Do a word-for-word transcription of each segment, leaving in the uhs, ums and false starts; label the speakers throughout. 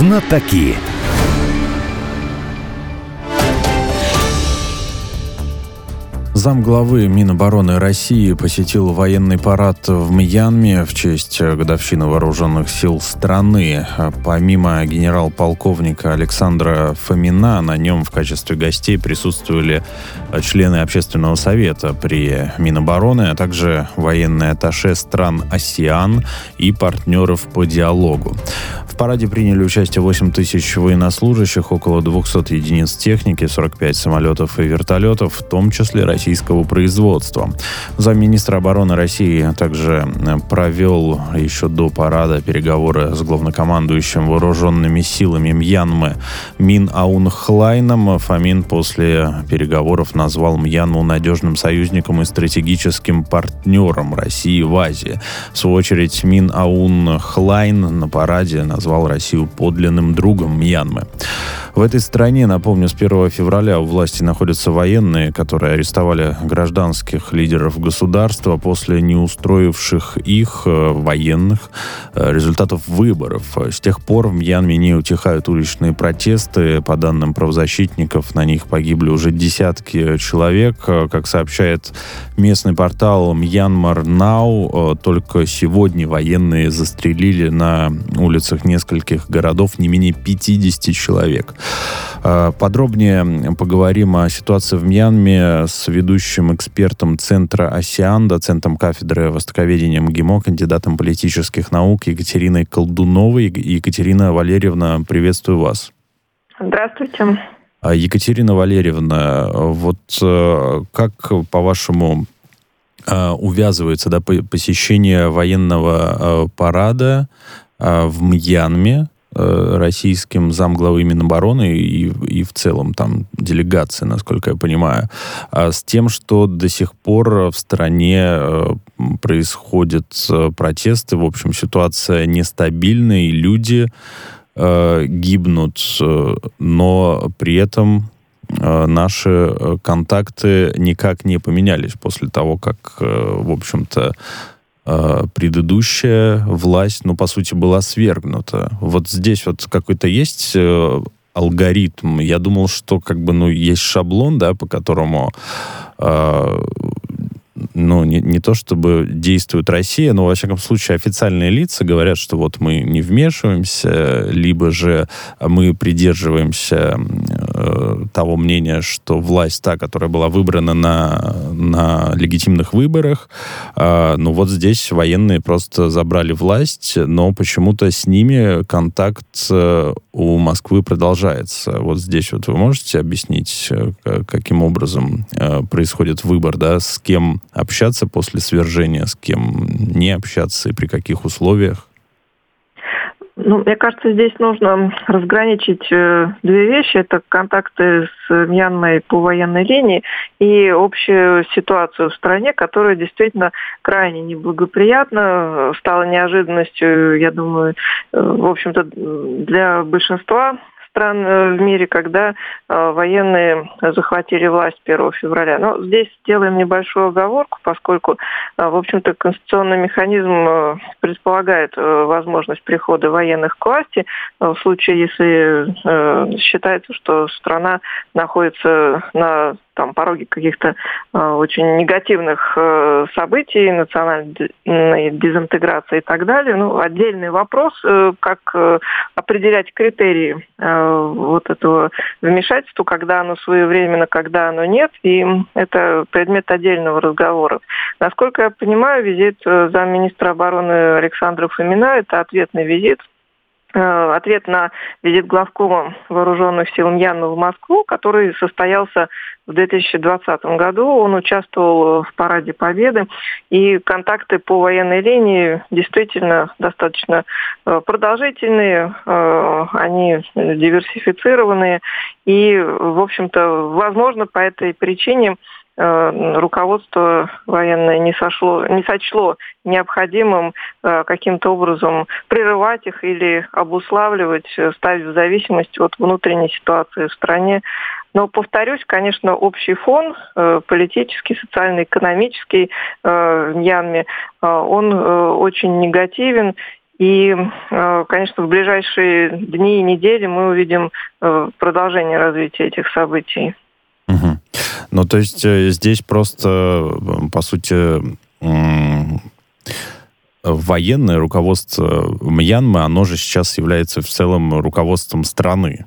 Speaker 1: Знатоки.
Speaker 2: Замглавы Минобороны России посетил военный парад в Мьянме в честь годовщины вооруженных сил страны. Помимо генерал-полковника Александра Фомина, на нем в качестве гостей присутствовали члены Общественного совета при Минобороны, а также военные атташе стран АСЕАН и партнеров по диалогу. В параде приняли участие восемь тысяч военнослужащих, около двести единиц техники, сорок пять самолетов и вертолетов, в том числе российского производства. Замминистра обороны России также провел еще до парада переговоры с главнокомандующим вооруженными силами Мьянмы Мин Аун Хлайном. Фомин после переговоров назвал Мьянму надежным союзником и стратегическим партнером России в Азии. В свою очередь, Мин Аун Хлайн на параде назвал Россию подлинным другом Мьянмы. В этой стране, напомню, с первого февраля у власти находятся военные, которые арестовали гражданских лидеров государства после неустроивших их, военных, результатов выборов. С тех пор в Мьянме не утихают уличные протесты. По данным правозащитников, на них погибли уже десятки человек. Как сообщает местный портал Myanmar Now, только сегодня военные застрелили на улицах нескольких городов не менее пятьдесят человек. Подробнее поговорим о ситуации в Мьянме с ведущим экспертом Центра АСЕАН, доцентом кафедры востоковедения МГИМО, кандидатом политических наук Екатериной Колдуновой. Екатерина Валерьевна, приветствую вас.
Speaker 3: Здравствуйте.
Speaker 2: Екатерина Валерьевна, вот как, по-вашему, увязывается, да, посещение военного парада в Мьянме российским замглавы Минобороны и, и в целом там делегации, насколько я понимаю, с тем, что до сих пор в стране происходят протесты, в общем, ситуация нестабильная, и люди э, гибнут, но при этом э, наши контакты никак не поменялись после того, как, э, в общем-то, предыдущая власть, ну, по сути, была свергнута. Вот здесь вот какой-то есть э, алгоритм. Я думал, что как бы, ну, есть шаблон, да, по которому э, ну, не, не то чтобы действует Россия, но, во всяком случае, официальные лица говорят, что вот мы не вмешиваемся, либо же мы придерживаемся э, того мнения, что власть та, которая была выбрана на, на легитимных выборах, э, ну вот здесь военные просто забрали власть, но почему-то с ними контакт э, у Москвы продолжается. Вот здесь вот вы можете объяснить, э, каким образом э, происходит выбор, да, с кем общаться после свержения, с кем не общаться и при каких условиях?
Speaker 3: Ну, мне кажется, здесь нужно разграничить э, две вещи. Это контакты с Мьянмой по военной линии и общую ситуацию в стране, которая действительно крайне неблагоприятна, стала неожиданностью, я думаю, э, в общем-то, для большинства стран в мире, когда э, военные захватили власть первого февраля. Но здесь сделаем небольшую оговорку, поскольку, э, в общем-то, конституционный механизм э, предполагает э, возможность прихода военных к власти э, в случае, если э, считается, что страна находится на там, пороге каких-то э, очень негативных э, событий, национальной дезинтеграции и так далее. Ну, отдельный вопрос, э, как э, определять критерии э, вот этого вмешательства, когда оно своевременно, когда оно нет, и это предмет отдельного разговора. Насколько я понимаю, визит э, замминистра обороны Александра Фомина – это ответный визит, ответ на визит главкома вооруженных сил Мьянмы в Москву, который состоялся в две тысячи двадцатом году. Он участвовал в параде Победы, и контакты по военной линии действительно достаточно продолжительные, они диверсифицированные, и, в общем-то, возможно, по этой причине руководство военное не сошло, не сочло необходимым э, каким-то образом прерывать их или обуславливать, ставить в зависимость от внутренней ситуации в стране. Но, повторюсь, конечно, общий фон э, политический, социальный, экономический э, в Мьянме, э, он э, очень негативен. И, конечно, в ближайшие дни и недели мы увидим продолжение развития этих событий.
Speaker 2: Угу. Ну, то есть здесь просто, по сути, военное руководство Мьянмы, оно же сейчас является в целом руководством страны.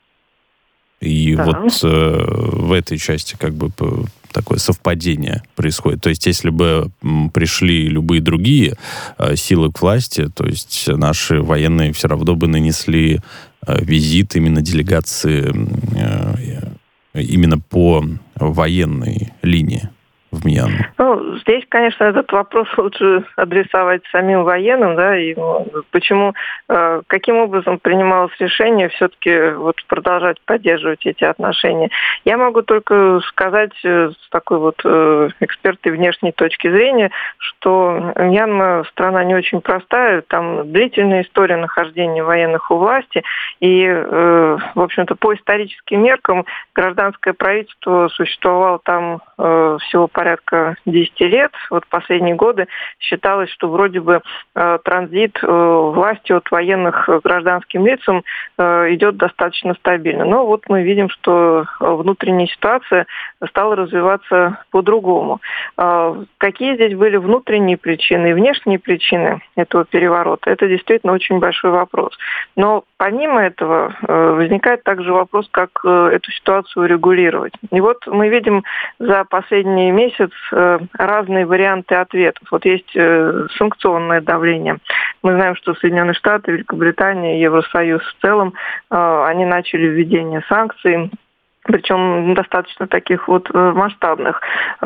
Speaker 2: И да. вот э, в этой части как бы такое совпадение происходит. То есть если бы пришли любые другие э, силы к власти, то есть наши военные все равно бы нанесли э, визит именно делегации э, именно по военной линии в Мьянме?
Speaker 3: Ну, здесь, конечно, этот вопрос лучше адресовать самим военным, да, и почему, э, каким образом принималось решение все-таки вот продолжать поддерживать эти отношения. Я могу только сказать э, с такой вот э, экспертной внешней точки зрения, что Мьянма страна не очень простая, там длительная история нахождения военных у власти, и, э, в общем-то, по историческим меркам гражданское правительство существовало там э, всего порядка десять лет. Вот последние годы считалось, что вроде бы э, транзит э, власти от военных к гражданским лицам э, идет достаточно стабильно. Но вот мы видим, что внутренняя ситуация стала развиваться по-другому. Э, какие здесь были внутренние причины и внешние причины этого переворота? Это действительно очень большой вопрос. Но помимо этого э, возникает также вопрос, как э, эту ситуацию регулировать. И вот мы видим за последние месяцы разные варианты ответов. Вот есть санкционное давление. Мы знаем, что Соединенные Штаты, Великобритания, Евросоюз в целом, они начали введение санкций, причем достаточно таких вот масштабных.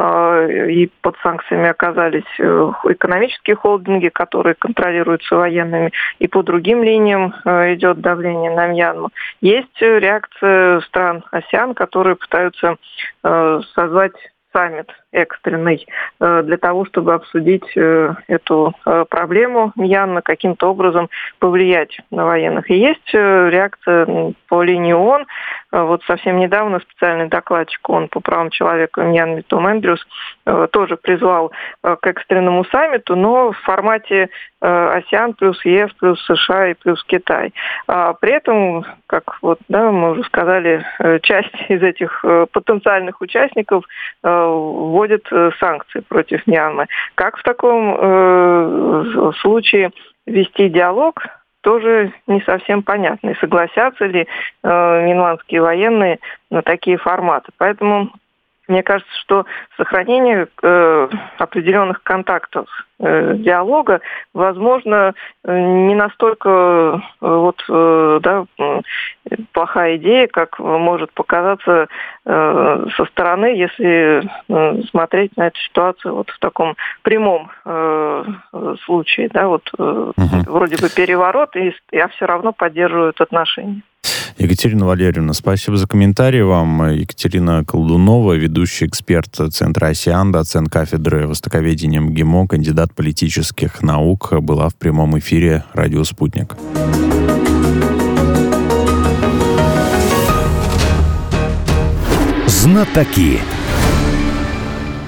Speaker 3: И под санкциями оказались экономические холдинги, которые контролируются военными, и по другим линиям идет давление на Мьянму. Есть реакция стран АСЕАН, которые пытаются созвать саммит экстренный для того, чтобы обсудить эту проблему Мьянмы, каким-то образом повлиять на военных. И есть реакция по линии ООН. Вот совсем недавно специальный докладчик ООН по правам человека в Мьянме Том Эндрюс тоже призвал к экстренному саммиту, но в формате АСЕАН плюс ЕС плюс США и плюс Китай. При этом, как вот, да, мы уже сказали, часть из этих потенциальных участников вводит санкции против Мьянмы. Как в таком э, случае вести диалог, тоже не совсем понятно. И согласятся ли э, мьянманские военные на такие форматы. Поэтому мне кажется, что сохранение э, определенных контактов, э, диалога, возможно, не настолько э, вот, э, да, плохая идея, как может показаться э, со стороны, если э, смотреть на эту ситуацию вот в таком прямом э, случае. Да, вот, э, угу. Вроде бы переворот, и, а все равно поддерживают отношения.
Speaker 2: Екатерина Валерьевна, спасибо за комментарий вам. Екатерина Колдунова, ведущий эксперт Центра АСЕАН, доцент кафедры востоковедения МГИМО, кандидат политических наук, была в прямом эфире «Радио Спутник».
Speaker 1: Знатоки.